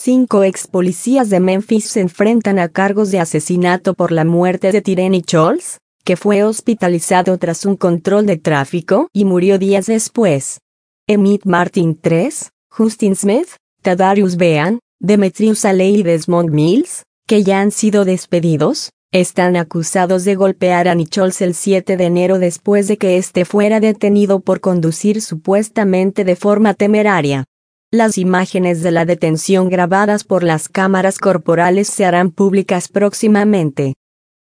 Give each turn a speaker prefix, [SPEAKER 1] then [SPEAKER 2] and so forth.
[SPEAKER 1] 5 ex policías de Memphis se enfrentan a cargos de asesinato por la muerte de Tyre Nichols, que fue hospitalizado tras un control de tráfico y murió días después. Emmett Martin III, Justin Smith, Tadarius Bean, Demetrius Alley y Desmond Mills, que ya han sido despedidos, están acusados de golpear a Nichols el 7 de enero después de que éste fuera detenido por conducir supuestamente de forma temeraria. Las imágenes de la detención grabadas por las cámaras corporales se harán públicas próximamente.